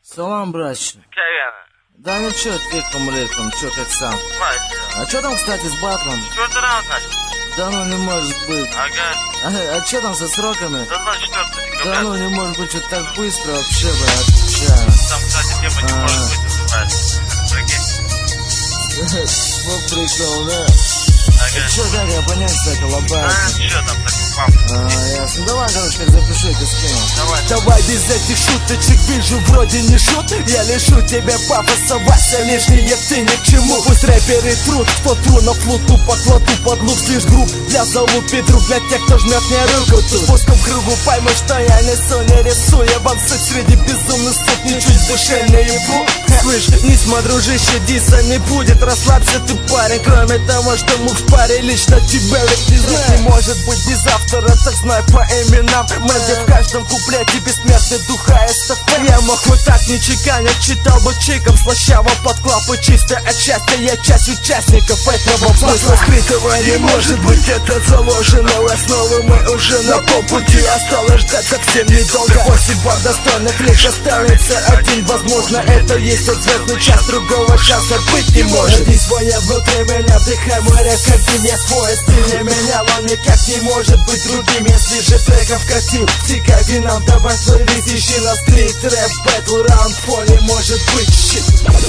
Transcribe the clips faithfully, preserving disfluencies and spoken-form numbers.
Салам, братчик. Ковяна. Да ничего, тихом летом, чё как сам. Спасибо. А чё там, кстати, с батлом? Четвертый раунд начал. Да ну не может быть. Ага. А, а чё там со сроками? До двадцать четвёртого декабря. Да ну не может быть, что так быстро вообще, бля, отвечаю. Там, кстати, тема не А. может быть называется. Прикинь. Вот прикол, да? Ага. Чё, как я понять, кстати, А, лобается? чё там такой пап? А, ясно. Давай, короче, как запишу, ты скину. Давай. Давай без этих шуточек, вижу, вроде не шут. Я лишу тебя пафоса, Вася, лишние ты ни к чему. Пусть рэперы труд, кто тру на флуту, покладу под лук лишь групп. Для залупи друг, для тех, кто жмет мне руку тут. Пуском в кругу пойму, что я несу, не рисую. Вам суть среди безумных суд, ничуть в душе не ебу. Слышь, не смотрю, дружище, диса не будет. Расслабься ты, парень, кроме того, что мух в паре лично тебя ведь не знаю. Не может быть без автора, так знай по именам. Мэнди в каждом куплете бессмертный духа СТФ. Я мог вот так не чеканить, читал бы чиком слащаво под клапы чисто от счастья. Я часть участников этого Смысла скрытого не может быть, это заложено в основу. Мы уже на полпути, осталось ждать совсем недолго. После бар достойных лишь останется один. Возможно, это есть тот звездный час, другого часа быть не может. Иди своя внутри меня, вдыхай мой рэп, как ты не свой стиль не менял. Он никак не может быть другим, если же треков катил. Тикай вином, давай свой рис, ищи на стрит. Рэп, бэтл, раунд, поле может быть щит.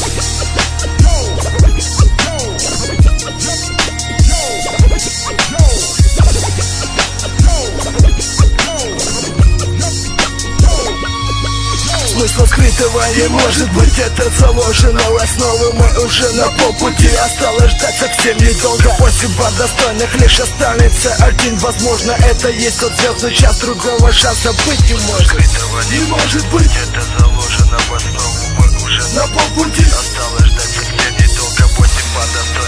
Смысла скрытого не может быть, это заложено в основу. Мы уже на полпути, осталось ждать совсем недолго. После бар достойных лишь останется один. Возможно, это есть тот звездный час, другого шанса быть не может. Скрытого Не может быть, это заложено в основу. Мы уже на полпути. осталось ждать совсем недолго. После бар достойных